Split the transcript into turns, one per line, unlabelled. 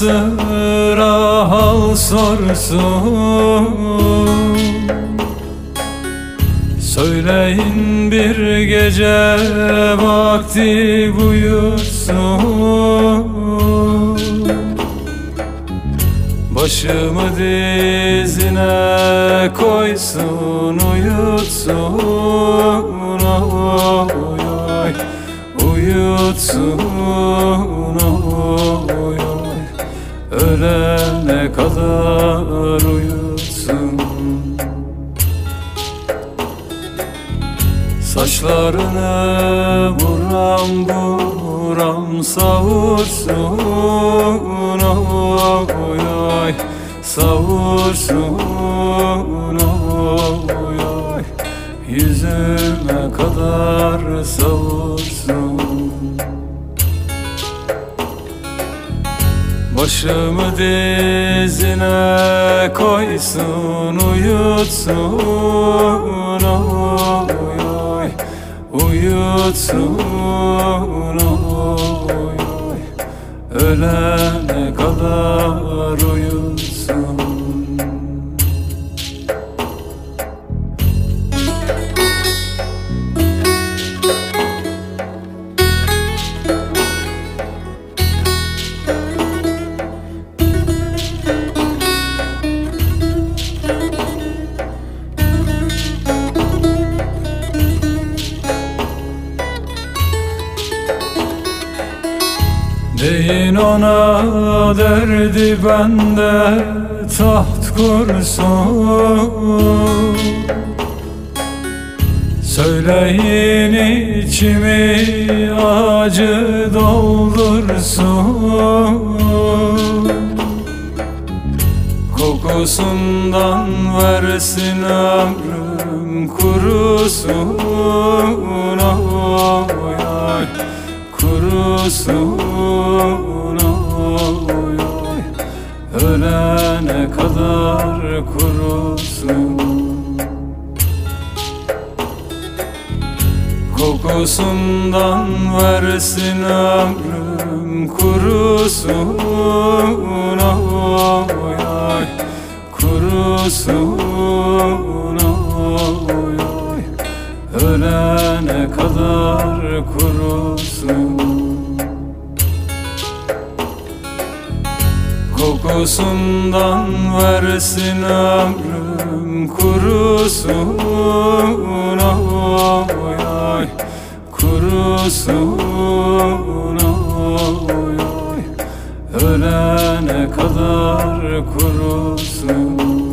sıra hal sorsun. Söyleyin bir gece vakti buyursun. Başımı dizine koysun, uyutsun, oy oy, uyutsun, oy oy, ölene kadar uyutsun. Saçlarını buram buram savursun, oy oy, savursun, oy oy, yüzüme kadar savursun. Başımı dizine koysun, uyutsun, oy oy, uyutsun, oy oy, ölene kadar uyutsun. Deyin ona derdi bende taht kursun. Söyleyin içimi acı doldursun. Kokusundan versin ömrüm kurusun, oy oy, kurusun, oy oy, ölene kadar kurusun. Kokusundan versin ömrüm kurusun, oy oy, kurusun, oy oy, ölene kadar kurusun. Kokusundan versin ömrüm kurusun, oy oy, kurusun, oy oy, ölene kadar kurusun.